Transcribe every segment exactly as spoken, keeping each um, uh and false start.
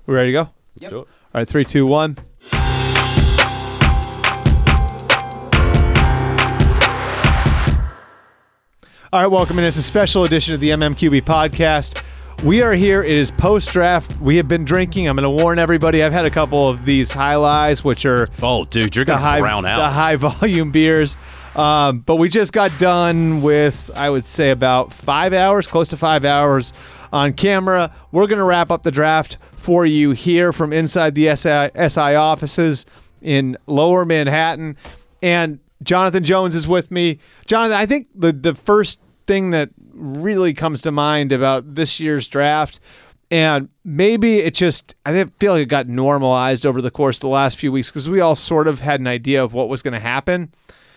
We ready to go? Yep. All right, three, two, one. All right, welcome in. It's a special edition of the M M Q B podcast. We are here. It is post-draft. We have been drinking. I'm going to warn everybody. I've had a couple of these High Lies, which are oh, dude, you're going to brown out the high-volume beers. Um, but we just got done with, I would say, about five hours, close to five hours on camera. We're going to wrap up the draft for you here from inside the S I, S I offices in Lower Manhattan. And Jonathan Jones is with me. Jonathan, I think the, the first thing that really comes to mind about this year's draft, and maybe it just, I feel like it got normalized over the course of the last few weeks because we all sort of had an idea of what was going to happen.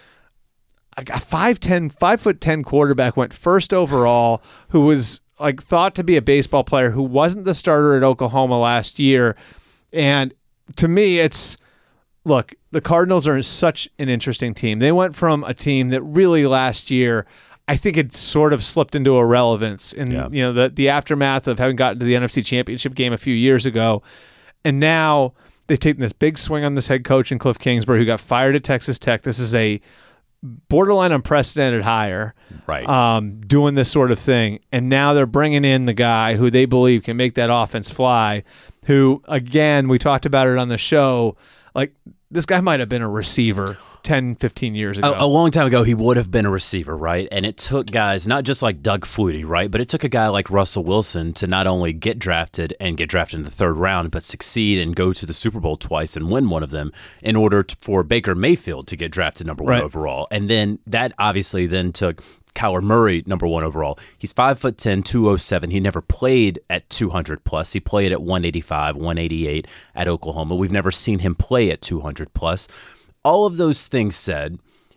A five ten, five foot ten quarterback went first overall, who was like thought to be a baseball player, who wasn't the starter at Oklahoma last year. And to me, it's, look, the Cardinals are such an interesting team. They went from a team that really last year, I think it sort of slipped into irrelevance in yeah. you know the the aftermath of having gotten to the N F C Championship game a few years ago, and now they've taken this big swing on this head coach in Cliff Kingsbury, who got fired at Texas Tech. This is a borderline unprecedented hire, right? Um, doing this sort of thing, and now they're bringing in the guy who they believe can make that offense fly. Who, again, we talked about it on the show. Like, this guy might have been a receiver ten, fifteen years ago. A, a long time ago, he would have been a receiver, right? And it took guys, not just like Doug Flutie, right? But it took a guy like Russell Wilson to not only get drafted and get drafted in the third round, but succeed and go to the Super Bowl twice and win one of them in order to, for Baker Mayfield to get drafted number one right. overall. And then that obviously then took Kyler Murray, number one overall. He's five foot ten, two oh seven. He never played at two hundred plus. He played at one eighty-five, one eighty-eight at Oklahoma. We've never seen him play at two hundred plus. All of those things said,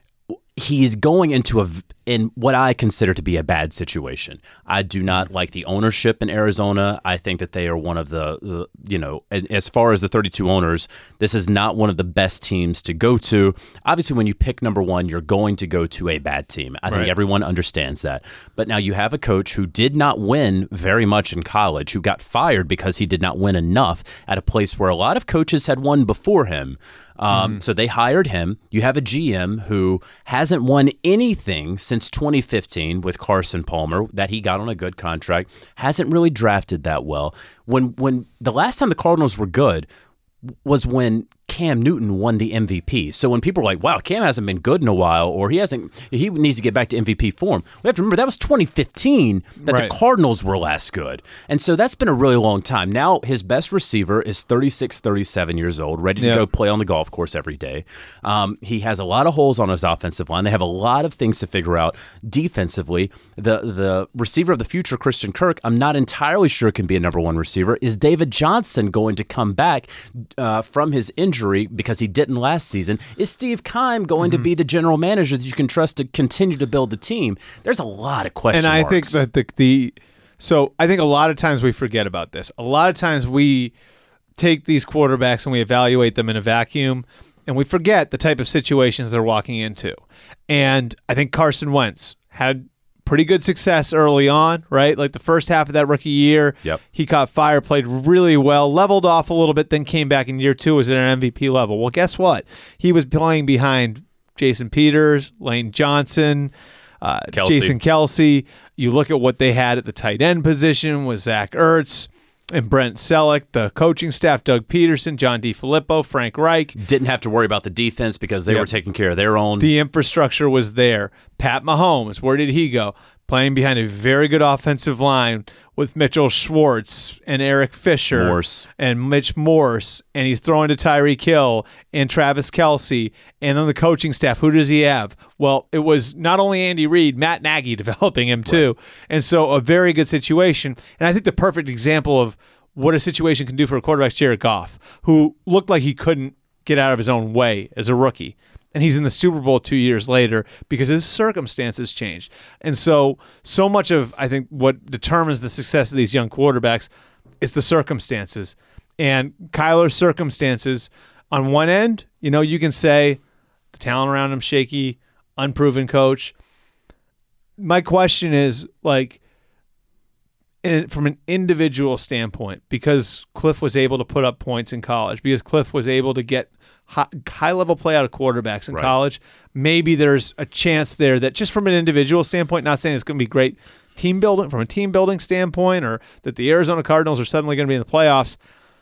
he is going into a in what I consider to be a bad situation. I do not like the ownership in Arizona. I think that they are one of the, the you know, as far as the thirty-two owners, this is not one of the best teams to go to. Obviously, when you pick number one, you're going to go to a bad team. I right. think everyone understands that. But now you have a coach who did not win very much in college, who got fired because he did not win enough at a place where a lot of coaches had won before him. Um, mm. So they hired him. You have a G M who hasn't won anything since twenty fifteen with Carson Palmer that he got on a good contract, hasn't really drafted that well. When when the last time the Cardinals were good was when Cam Newton won the M V P. So when people are like, wow, Cam hasn't been good in a while, or he hasn't, he needs to get back to M V P form. We have to remember that was twenty fifteen that right. the Cardinals were last good. And so that's been a really long time. Now his best receiver is thirty-six, thirty-seven years old, ready to yeah. go play on the golf course every day. Um, he has a lot of holes on his offensive line. They have a lot of things to figure out defensively. The, the receiver of the future, Christian Kirk, I'm not entirely sure can be a number one receiver. Is David Johnson going to come back uh, from his injury because he didn't last season? Is Steve Keim going mm-hmm. to be the general manager that you can trust to continue to build the team? There's a lot of question and I marks. think that the, the so I think a lot of times we forget about this. A lot of times we take these quarterbacks and we evaluate them in a vacuum, and we forget the type of situations they're walking into. And I think Carson Wentz had pretty good success early on, right? Like the first half of that rookie year, yep. he caught fire, played really well, leveled off a little bit, then came back in year two, was at an M V P level. Well, guess what? He was playing behind Jason Peters, Lane Johnson, uh, Kelce. Jason Kelce. You look at what they had at the tight end position with Zach Ertz and Brent Selleck, the coaching staff, Doug Peterson, John DeFilippo, Frank Reich. Didn't have to worry about the defense because they yep. were taking care of their own. The infrastructure was there. Pat Mahomes, where did he go? Playing behind a very good offensive line with Mitchell Schwartz and Eric Fisher Morse. and Mitch Morse, and he's throwing to Tyreek Hill and Travis Kelce, and then the coaching staff. Who does he have? Well, it was not only Andy Reid, Matt Nagy developing him too, right. and so a very good situation. And I think the perfect example of what a situation can do for a quarterback is Jared Goff, who looked like he couldn't get out of his own way as a rookie. And he's in the Super Bowl two years later because his circumstances changed. And so, so much of, I think, what determines the success of these young quarterbacks is the circumstances. And Kyler's circumstances, on one end, you know, you can say the talent around him shaky, unproven coach. My question is, like, in, from an individual standpoint, because Cliff was able to put up points in college, because Cliff was able to get high, high level play out of quarterbacks in right. college, maybe there's a chance there that just from an individual standpoint, not saying it's going to be great team building from a team building standpoint, or that the Arizona Cardinals are suddenly going to be in the playoffs.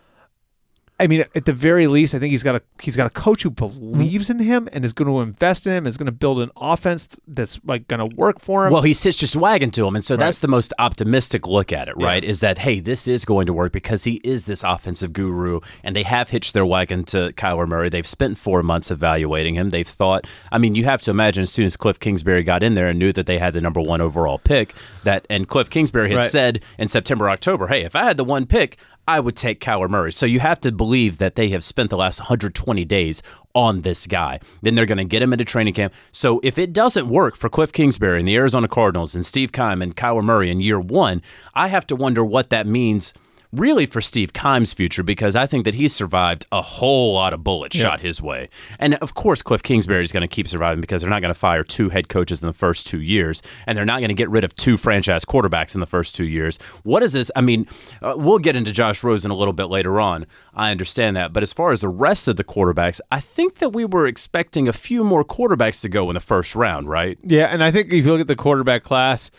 I mean, at the very least, I think he's got a he's got a coach who believes in him and is going to invest in him, is going to build an offense that's like going to work for him. Well, he hitched his wagon to him, and so right. that's the most optimistic look at it, right? Yeah. Is that, hey, this is going to work because he is this offensive guru, and they have hitched their wagon to Kyler Murray. They've spent four months evaluating him. They've thought, I mean, you have to imagine as soon as Cliff Kingsbury got in there and knew that they had the number one overall pick, that and Cliff Kingsbury had right. said in September, October, hey, if I had the one pick, I would take Kyler Murray. So you have to believe that they have spent the last one hundred twenty days on this guy. Then they're going to get him into training camp. So if it doesn't work for Cliff Kingsbury and the Arizona Cardinals and Steve Keim and Kyler Murray in year one, I have to wonder what that means really for Steve Keim's future, because I think that he's survived a whole lot of bullets yeah. shot his way. And of course, Cliff Kingsbury is going to keep surviving because they're not going to fire two head coaches in the first two years, and they're not going to get rid of two franchise quarterbacks in the first two years. What is this? I mean, uh, we'll get into Josh Rosen a little bit later on. I understand that. But as far as the rest of the quarterbacks, I think that we were expecting a few more quarterbacks to go in the first round, right? Yeah, and I think if you look at the quarterback class,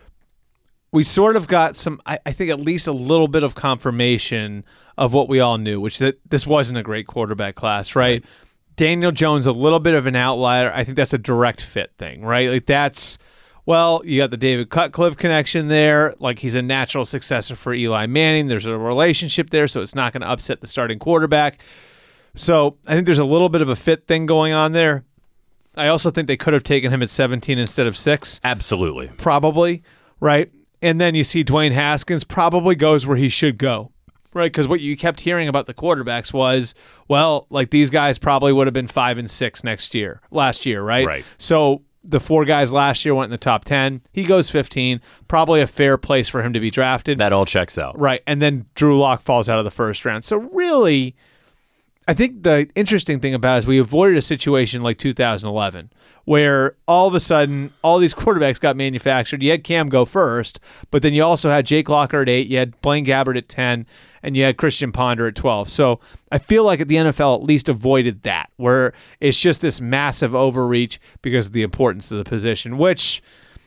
we sort of got some, I, I think at least a little bit of confirmation of what we all knew, which that this wasn't a great quarterback class, right? right? Daniel Jones, a little bit of an outlier. I think that's a direct fit thing, right? Like that's, well, you got the David Cutcliffe connection there. Like he's a natural successor for Eli Manning. There's a relationship there, so it's not going to upset the starting quarterback. So I think there's a little bit of a fit thing going on there. I also think they could have taken him at seventeen instead of six. Absolutely. Probably, right? And then you see Dwayne Haskins probably goes where he should go, right? Because what you kept hearing about the quarterbacks was, well, like these guys probably would have been five and six next year, last year, right? Right. So the four guys last year went in the top ten. He goes fifteen, probably a fair place for him to be drafted. That all checks out. Right. And then Drew Lock falls out of the first round. So really, I think the interesting thing about it is we avoided a situation like two thousand eleven where all of a sudden all these quarterbacks got manufactured. You had Cam go first, but then you also had Jake Locker at eight, you had Blaine Gabbert at ten, and you had Christian Ponder at twelve. So I feel like the N F L at least avoided that, where it's just this massive overreach because of the importance of the position, which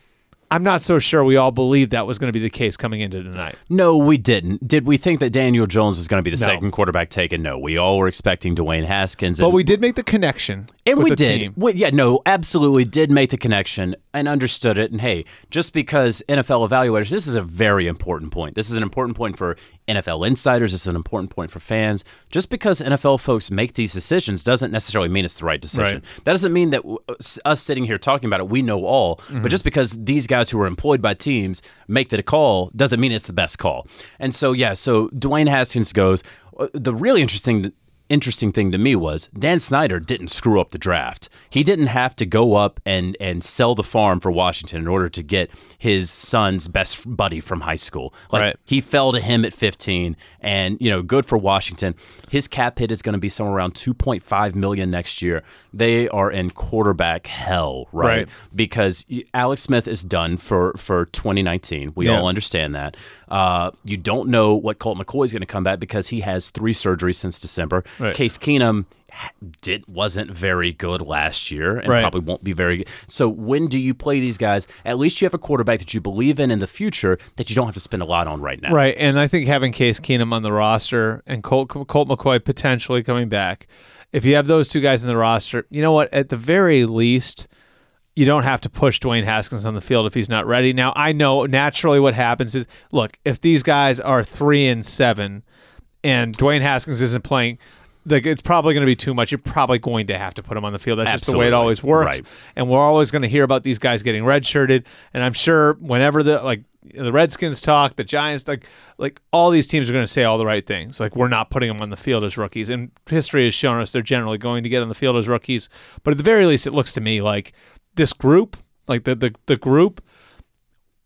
I'm not so sure we all believed that was going to be the case coming into tonight. No, we didn't. Did we think that Daniel Jones was going to be the No. second quarterback taken? No. We all were expecting Dwayne Haskins. And, But we did make the connection. and with we the did. team. We, yeah, no, absolutely did make the connection and understood it. And hey, just because N F L evaluators, this is a very important point. This is an important point for N F L insiders. This is an important point for fans. Just because N F L folks make these decisions doesn't necessarily mean it's the right decision. Right. That doesn't mean that w- us sitting here talking about it, we know all. Mm-hmm. But just because these guys who are employed by teams make the call doesn't mean it's the best call. And so, yeah, so Dwayne Haskins goes. The really interesting interesting thing to me was Dan Snyder didn't screw up the draft. He didn't have to go up and and sell the farm for Washington in order to get his son's best buddy from high school. Like Right. he fell to him at fifteen, and you know, good for Washington. His cap hit is going to be somewhere around two point five million dollars next year. They are in quarterback hell, right? Right. Because Alex Smith is done for for twenty nineteen. We Yeah. all understand that. Uh, you don't know what Colt McCoy is going to come back because he has three surgeries since December. Right. Case Keenum did wasn't very good last year and Right. probably won't be very good. So when do you play these guys? At least you have a quarterback that you believe in in the future that you don't have to spend a lot on right now. Right, and I think having Case Keenum on the roster and Colt, Colt McCoy potentially coming back, if you have those two guys in the roster, you know what? At the very least, you don't have to push Dwayne Haskins on the field if he's not ready. Now, I know naturally what happens is, look, if these guys are three and seven and Dwayne Haskins isn't playing, like it's probably going to be too much. You're probably going to have to put him on the field. That's just the way it Absolutely. always works. Right. And we're always going to hear about these guys getting redshirted. And I'm sure whenever the like the Redskins talk, the Giants, like like all these teams are going to say all the right things. Like we're not putting them on the field as rookies. And history has shown us they're generally going to get on the field as rookies. But at the very least, it looks to me like this group, like the the, the group, was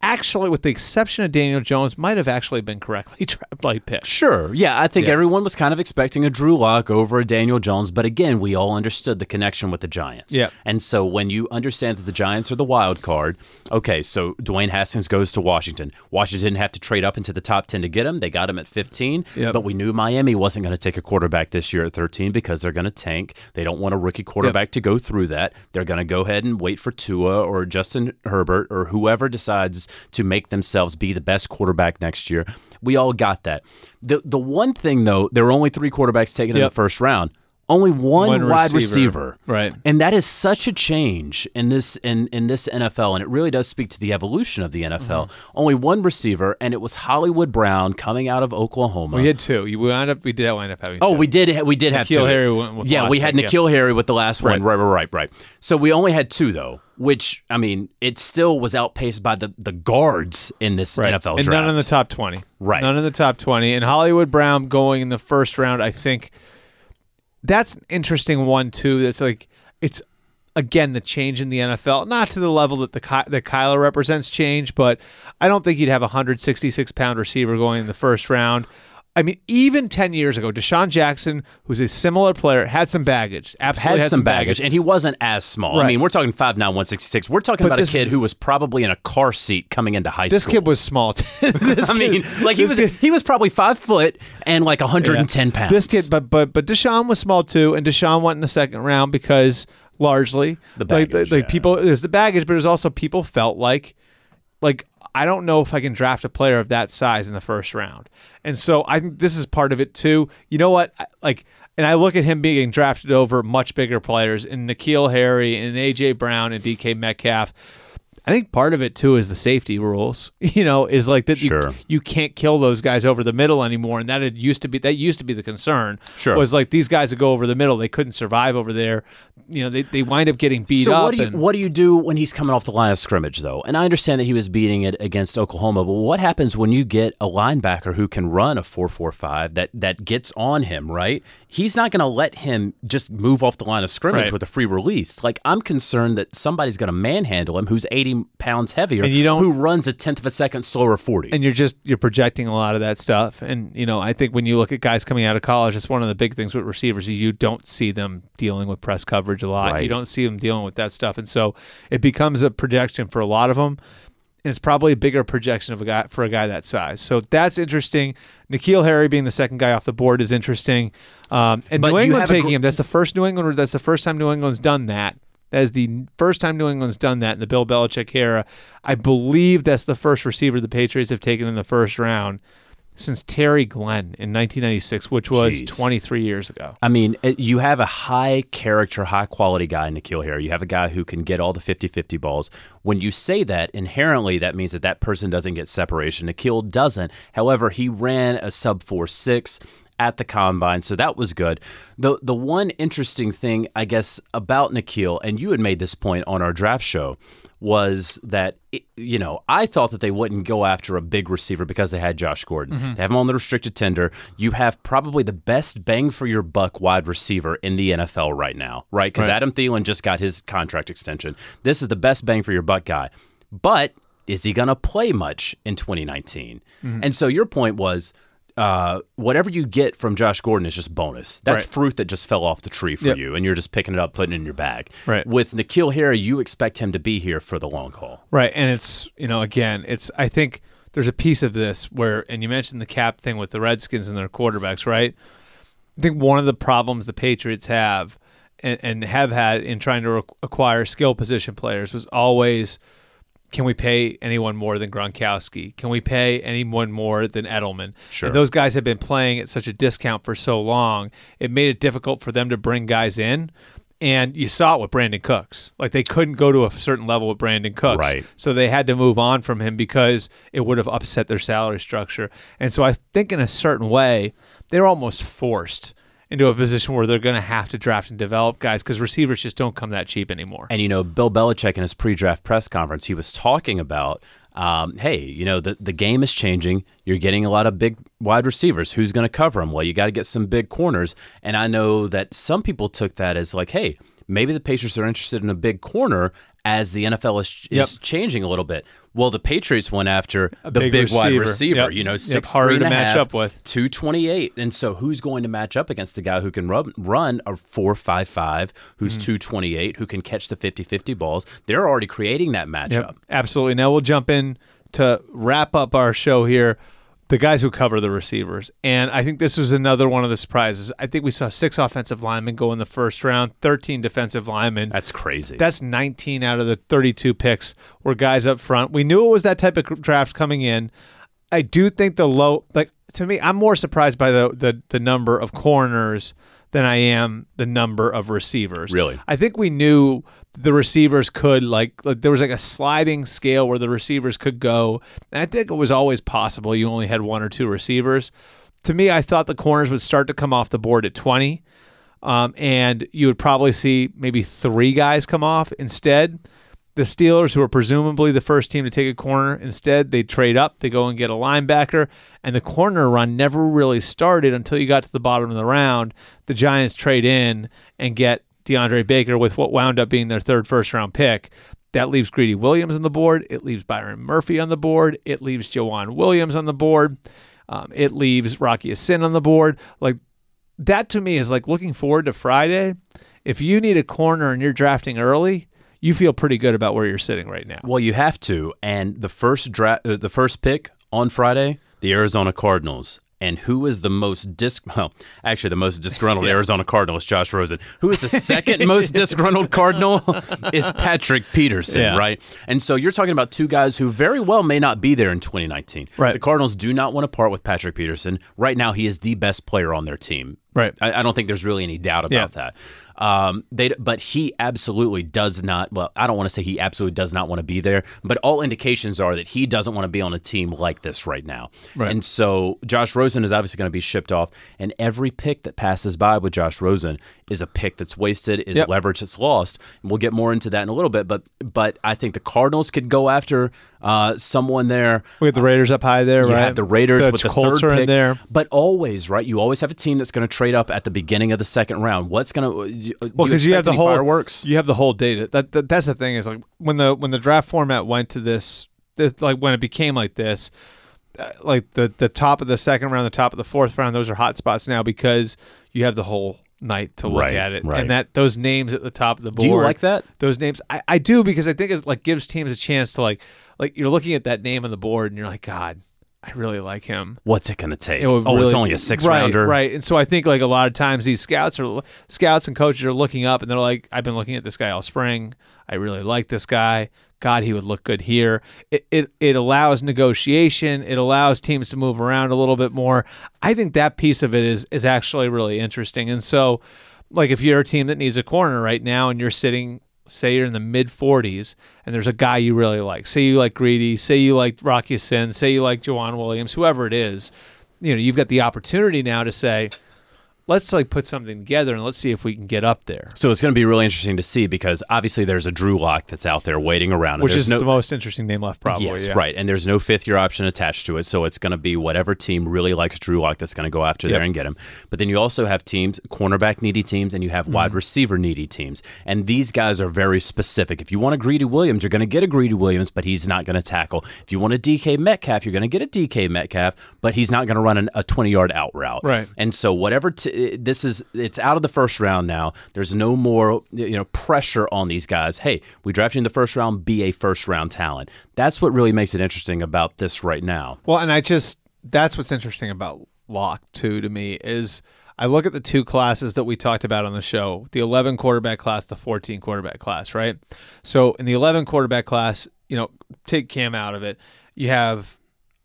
actually, with the exception of Daniel Jones, might have actually been correctly like picked. Sure. Yeah, I think Yeah. everyone was kind of expecting a Drew Lock over a Daniel Jones, but again, we all understood the connection with the Giants. Yeah. And so when you understand that the Giants are the wild card, okay, so Dwayne Haskins goes to Washington. Washington didn't have to trade up into the top ten to get him. They got him at fifteen, Yep. but we knew Miami wasn't going to take a quarterback this year at thirteen because they're going to tank. They don't want a rookie quarterback to go through that. They're going to go ahead and wait for Tua or Justin Herbert or whoever decides to make themselves be the best quarterback next year. We all got that. The the one thing, though, there were only three quarterbacks taken in Yep. the first round. Only one, One wide receiver. receiver. Right. And that is such a change in this in, in this N F L, and it really does speak to the evolution of the N F L. Mm-hmm. Only one receiver, and it was Hollywood Brown coming out of Oklahoma. We had two. You wound up. We did wind up having. Oh, two. we did. We did have N'Keal two. Harry went with the yeah, last we had pick, yeah. N'Keal Harry with the last Right. one. Right, right, right, right. So we only had two though, which I mean, it still was outpaced by the the guards in this Right. N F L and draft. none in the top twenty. Right. None in the top twenty. And Hollywood Brown going in the first round, I think that's an interesting one too. That's like it's again the change in the N F L, not to the level that the Ky- that Kyler represents change, but I don't think you'd have a one hundred sixty-six pound receiver going in the first round. I mean, even ten years ago, Deshaun Jackson, who's a similar player, had some baggage. Absolutely had some baggage, and he wasn't as small. Right. I mean, we're talking five nine, one sixty-six. We're talking But about a this kid is- who was probably in a car seat coming into high This school. kid was small. too. This I mean, kid- like he this was kid- he was probably five foot and like one hundred ten pounds. This kid, but but but Deshaun was small too, and Deshaun went in the second round because largely The like baggage, like yeah. people there's the baggage, but there's also people felt like like I don't know if I can draft a player of that size in the first round, and so I think this is part of it too. You know what? I- Like, and I look at him being drafted over much bigger players in N'Keal Harry and A J Brown and D K Metcalf. I think part of it too is the safety rules. You know, is like that Sure. you, you can't kill those guys over the middle anymore, and that it used to be that used to be the concern. Sure. Was like these guys that go over the middle, they couldn't survive over there. You know, they, they wind up getting beat so up. what do you and, what do you do when he's coming off the line of scrimmage though? And I understand that he was beating it against Oklahoma, but what happens when you get a linebacker who can run a four four five that that gets on him, right? He's not going to let him just move off the line of scrimmage Right. with a free release. Like I'm concerned that somebody's going to manhandle him who's eighty pounds heavier, And you don't- who runs a tenth of a second slower forty. and you're just you're projecting a lot of that stuff. And you know, I think when you look at guys coming out of college, it's one of the big things with receivers. You don't see them dealing with press coverage a lot. Right. You don't see them dealing with that stuff, and so it becomes a projection for a lot of them. And it's probably a bigger projection of a guy for a guy that size. So that's interesting. N'Keal Harry being the second guy off the board is interesting. Um, and But New you England have a taking gr- him. That's the first New England. That's the first time New England's done that. That is the first time New England's done that in the Bill Belichick era. I believe that's the first receiver the Patriots have taken in the first round since Terry Glenn in nineteen ninety-six, which was Jeez. twenty-three years ago. I mean, it, you have a high character, high quality guy in N'Keal Harry. You have a guy who can get all the fifty-fifty balls. When you say that, inherently that means that that person doesn't get separation. N'Keal doesn't. However, he ran a sub four six at the combine, so that was good. The the one interesting thing, I guess, about N'Keal, and you had made this point on our draft show, was that, it, you know, I thought that they wouldn't go after a big receiver because they had Josh Gordon. Mm-hmm. They have him on the restricted tender. You have probably the best bang for your buck wide receiver in the N F L right now, right? Because Right. Adam Thielen just got his contract extension. This is the best bang for your buck guy. But is he going to play much in twenty nineteen? Mm-hmm. And so your point was, uh, whatever you get from Josh Gordon is just bonus. That's Right. fruit that just fell off the tree for Yep. you, and you're just picking it up, putting it in your bag. Right. With N'Keal Harry, you expect him to be here for the long haul. Right. And it's, you know, again, it's, I think there's a piece of this where, and you mentioned the cap thing with the Redskins and their quarterbacks, right? I think one of the problems the Patriots have and, and have had in trying to re- acquire skill position players was always, can we pay anyone more than Gronkowski? Can we pay anyone more than Edelman? Sure. And those guys have been playing at such a discount for so long, it made it difficult for them to bring guys in. And you saw it with Brandon Cooks. Like they couldn't go to a certain level with Brandon Cooks. Right. So they had to move on from him because it would have upset their salary structure. And so I think in a certain way, they're almost forced into a position where they're going to have to draft and develop guys because receivers just don't come that cheap anymore. And, you know, Bill Belichick in his pre-draft press conference, he was talking about, um, hey, you know, the, the game is changing. You're getting a lot of big wide receivers. Who's going to cover them? Well, you got to get some big corners. And I know that some people took that as like, hey, maybe the Patriots are interested in a big corner as the N F L is, Yep. is changing a little bit. Well, the Patriots went after A the big big, wide receiver. receiver, Yep. you know, Yep. six Harder three and to a match half, up with. two twenty-eight. And so who's going to match up against a guy who can run, run a four five five, who's Mm. two twenty-eight, who can catch the fifty fifty balls? They're already creating that matchup. Yep, absolutely. Now we'll jump in to wrap up our show here. The guys who cover the receivers. And I think this was another one of the surprises. I think we saw six offensive linemen go in the first round, thirteen defensive linemen. That's crazy. That's nineteen out of the thirty-two picks were guys up front. We knew it was that type of draft coming in. I do think the low, like to me, I'm more surprised by the the, the number of corners than I am the number of receivers. Really? I think we knew the receivers could, like, like there was like a sliding scale where the receivers could go. And I think it was always possible you only had one or two receivers. To me, I thought the corners would start to come off the board at twenty. Um, and you would probably see maybe three guys come off. Instead, the Steelers, who are presumably the first team to take a corner, instead they trade up, they go and get a linebacker, and the corner run never really started until you got to the bottom of the round. The Giants trade in and get DeAndre Baker with what wound up being their third first-round pick. That leaves Greedy Williams on the board. It leaves Byron Murphy on the board. It leaves Jawan Williams on the board. Um, it leaves Rocky Sin on the board. Like, that to me is like looking forward to Friday. If you need a corner and you're drafting early, you feel pretty good about where you're sitting right now. Well, you have to. And the first dra- uh, the first pick on Friday, the Arizona Cardinals. And who is the most dis? Well, actually, the most disgruntled Yeah. Arizona Cardinal is Josh Rosen. Who is the second most disgruntled Cardinal is Patrick Peterson, Yeah. right? And so you're talking about two guys who very well may not be there in twenty nineteen. Right. The Cardinals do not want to part with Patrick Peterson. Right now, he is the best player on their team. Right. I, I don't think there's really any doubt about Yeah. that. Um, they, but he absolutely does not. Well, I don't want to say he absolutely does not want to be there, but all indications are that he doesn't want to be on a team like this right now. Right. And so Josh Rosen is obviously going to be shipped off, and every pick that passes by with Josh Rosen is a pick that's wasted, is Yep. leverage that's lost. And we'll get more into that in a little bit. But but I think the Cardinals could go after uh, someone there. We got the Raiders up high there, You right? have the Raiders The with the Colts third are pick, in there. but always right. You always have a team that's going to trade up at the beginning of the second round. What's going to Well, because you have the whole fireworks? You have the whole data. That, that that's the thing is like when the when the draft format went to this, this like when it became like this, uh, like the the top of the second round, the top of the fourth round, those are hot spots now because you have the whole night to look Right, at it, right. and that those names at the top of the board. Do you like that? Those names, I, I do because I think it like gives teams a chance to like like you're looking at that name on the board and you're like, God, I really like him. What's it going to take? It would oh, really- it's only a six right, rounder. right? And so I think like a lot of times these scouts are scouts and coaches are looking up and they're like, I've been looking at this guy all spring. I really like this guy. God, he would look good here. It it it allows negotiation. It allows teams to move around a little bit more. I think that piece of it is is actually really interesting. And so, like if you're a team that needs a corner right now and you're sitting, say you're in the mid forties and there's a guy you really like, say you like Greedy, say you like Rocky Sin, say you like Jawan Williams, whoever it is, you know, you've got the opportunity now to say, let's like put something together and let's see if we can get up there. So it's going to be really interesting to see because obviously there's a Drew Lock that's out there waiting around. and Which there's is no, the most interesting name left, probably. Yes, yeah. right. And there's no fifth year option attached to it. So it's going to be whatever team really likes Drew Lock that's going to go after Yep. there and get him. But then you also have teams, cornerback needy teams, and you have wide receiver needy teams. And these guys are very specific. If you want a Greedy Williams, you're going to get a Greedy Williams, but he's not going to tackle. If you want a D K Metcalf, you're going to get a D K Metcalf, but he's not going to run an, a twenty yard out route. Right. And so whatever t- this is, it's out of the first round now. There's no more you know pressure on these guys. Hey, we drafted you in the first round, be a first round talent. That's what really makes it interesting about this right now. Well, and I just, that's what's interesting about Locke, too, to me, is I look at the two classes that we talked about on the show, the eleven quarterback class, the fourteen quarterback class, right? So in the eleven quarterback class, you know, take Cam out of it, you have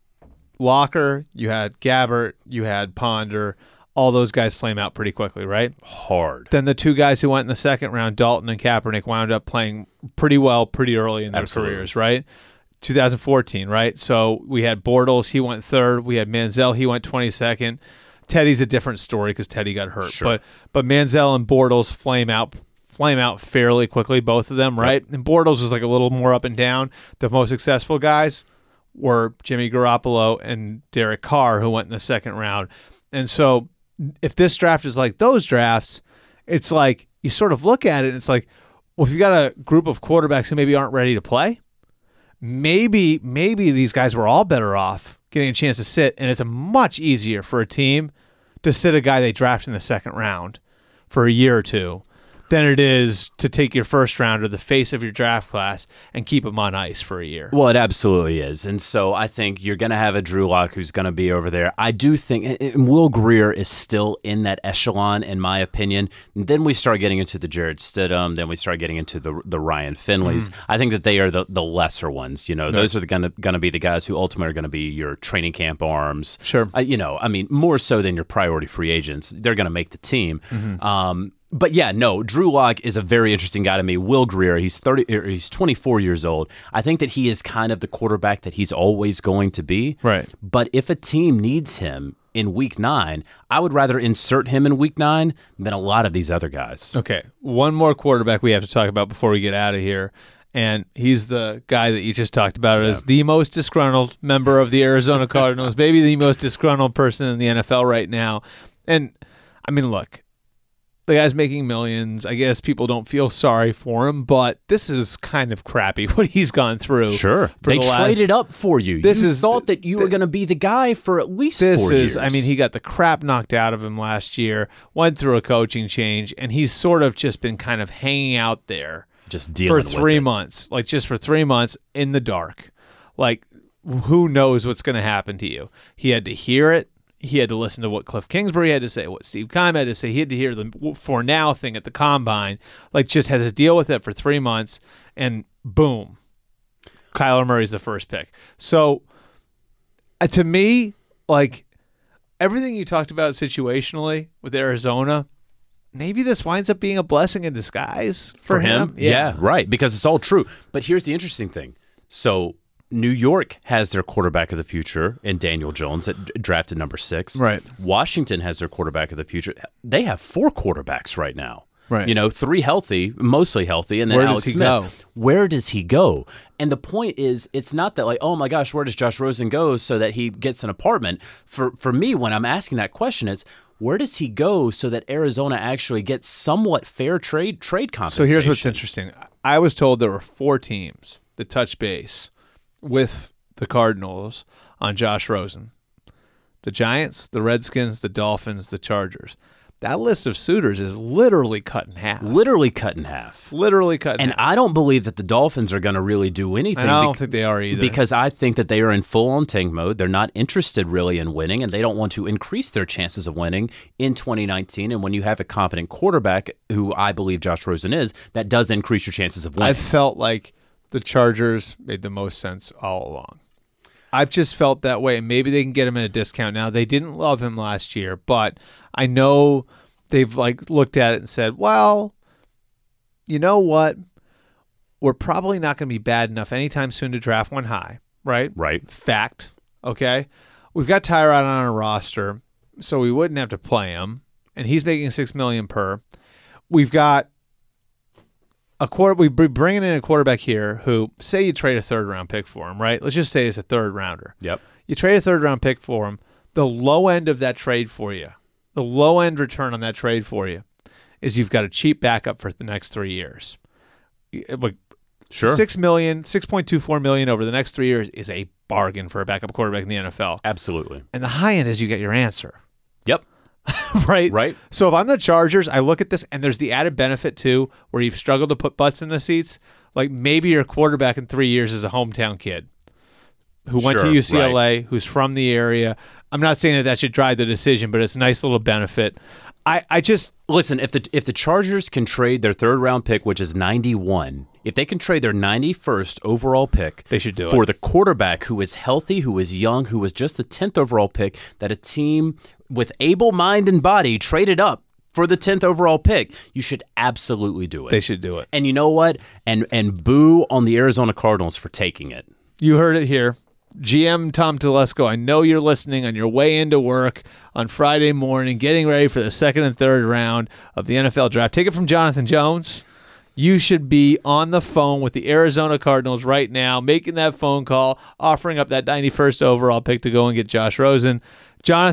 Locker, you had Gabbert, you had Ponder. All those guys flame out pretty quickly, right? Hard. Then the two guys who went in the second round, Dalton and Kaepernick, wound up playing pretty well pretty early in their Absolutely. careers, right? twenty fourteen, right? So we had Bortles, he went third. We had Manziel, he went twenty-second. Teddy's a different story because Teddy got hurt. Sure. But but Manziel and Bortles flame out flame out fairly quickly, both of them, right? And Bortles was like a little more up and down. The most successful guys were Jimmy Garoppolo and Derek Carr, who went in the second round. And so if this draft is like those drafts, it's like you sort of look at it and it's like, well, if you got a group of quarterbacks who maybe aren't ready to play, maybe maybe these guys were all better off getting a chance to sit, and it's a much easier for a team to sit a guy they draft in the second round for a year or two than it is to take your first rounder, the face of your draft class, and keep him on ice for a year. Well, it absolutely is. And so I think you're going to have a Drew Lock who's going to be over there. I do think and Will Grier is still in that echelon, in my opinion. And then we start getting into the Jared Stidham. Then we start getting into the the Ryan Finleys. Mm. I think that they are the, the lesser ones. You know, right. Those are going to going to be the guys who ultimately are going to be your training camp arms. Sure. Uh, you know, I mean, more so than your priority free agents. They're going to make the team. Mm-hmm. Um But yeah, no, Drew Lock is a very interesting guy to me. Will Grier, he's thirty, or he's twenty-four years old. I think that he is kind of the quarterback that he's always going to be. Right. But if a team needs him in week nine, I would rather insert him in week nine than a lot of these other guys. Okay, one more quarterback we have to talk about before we get out of here. And he's the guy that you just talked about yeah. as the most disgruntled member of the Arizona Cardinals, maybe the most disgruntled person in the N F L right now. And, I mean, look. The guy's making millions. I guess people don't feel sorry for him, but this is kind of crappy what he's gone through. Sure. They the traded last, up for you. This you is thought that you th- were going to be the guy for at least this four is, years. I mean, he got the crap knocked out of him last year, went through a coaching change, and he's sort of just been kind of hanging out there just dealing for three with it. months, like just for three months in the dark. Like, who knows what's going to happen to you? He had to hear it. He had to listen to what Cliff Kingsbury had to say, what Steve Keim had to say. He had to hear the for now thing at the combine. Like, just had to deal with it for three months, and boom, Kyler Murray's the first pick. So, uh, to me, like, everything you talked about situationally with Arizona, maybe this winds up being a blessing in disguise for, for him. him. Yeah. yeah, right, because it's all true. But here's the interesting thing. So, New York has their quarterback of the future in Daniel Jones that d- drafted number six. Right. Washington has their quarterback of the future. They have four quarterbacks right now. Right. You know, three healthy, mostly healthy, and then where Alex does he Smith. go? Where does he go? And the point is, it's not that like, oh my gosh, where does Josh Rosen go so that he gets an apartment? For for me, when I'm asking that question, it's where does he go so that Arizona actually gets somewhat fair trade trade compensation? So here's what's interesting. I was told there were four teams that touch base with the Cardinals on Josh Rosen. The Giants, the Redskins, the Dolphins, the Chargers. That list of suitors is literally cut in half. Literally cut in half. Literally cut in and half. And I don't believe that the Dolphins are going to really do anything. And I don't bec- think they are either. Because I think that they are in full-on tank mode. They're not interested really in winning, and they don't want to increase their chances of winning in twenty nineteen. And when you have a competent quarterback, who I believe Josh Rosen is, that does increase your chances of winning. I felt like the Chargers made the most sense all along. I've just felt that way. Maybe they can get him at a discount now. They didn't love him last year, but I know they've like looked at it and said, well, you know what? We're probably not going to be bad enough anytime soon to draft one high, right? Right. Fact. Okay. We've got Tyrod on our roster, so we wouldn't have to play him, and he's making six million dollars per. We've got A quarter, we bringing in a quarterback here who, say you trade a third round pick for him, right? Let's just say it's a third rounder. Yep. You trade a third round pick for him. The low end of that trade for you, the low end return on that trade for you, is you've got a cheap backup for the next three years. Like sure, six million, six point two four million over the next three years is a bargain for a backup quarterback in the N F L. Absolutely. And the high end is you get your answer. Yep. right? Right. So if I'm the Chargers, I look at this, and there's the added benefit, too, where you've struggled to put butts in the seats. Like, maybe your quarterback in three years is a hometown kid who went sure, to U C L A, right. who's from the area. I'm not saying that that should drive the decision, but it's a nice little benefit. I, I just... Listen, if the if the Chargers can trade their third-round pick, which is ninety-one, if they can trade their ninety-first overall pick they should do for it. the quarterback who is healthy, who is young, who was just the tenth overall pick, that a team with able mind and body traded up for the tenth overall pick, you should absolutely do it. They should do it. And you know what? And and boo on the Arizona Cardinals for taking it. You heard it here. G M Tom Telesco, I know you're listening on your way into work on Friday morning, getting ready for the second and third round of the N F L draft. Take it from Jonathan Jones. You should be on the phone with the Arizona Cardinals right now, making that phone call, offering up that ninety-first overall pick to go and get Josh Rosen. Jonathan,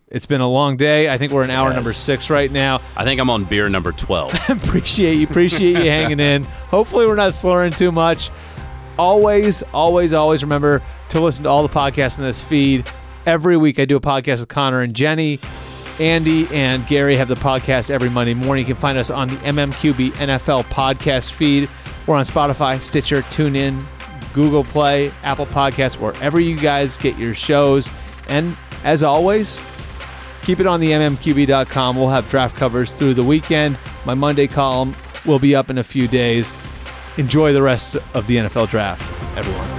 It's been a long day. I think we're in hour Yes. number six right now. I think I'm on beer number twelve. appreciate you. Appreciate you hanging in. Hopefully we're not slurring too much. Always, always, always remember to listen to all the podcasts in this feed. Every week I do a podcast with Connor and Jenny. Andy and Gary have the podcast every Monday morning. You can find us on the M M Q B N F L podcast feed. We're on Spotify, Stitcher, TuneIn, Google Play, Apple Podcasts, wherever you guys get your shows. And as always, keep it on the M M Q B dot com. We'll have draft covers through the weekend. My Monday column will be up in a few days. Enjoy the rest of the N F L draft, everyone.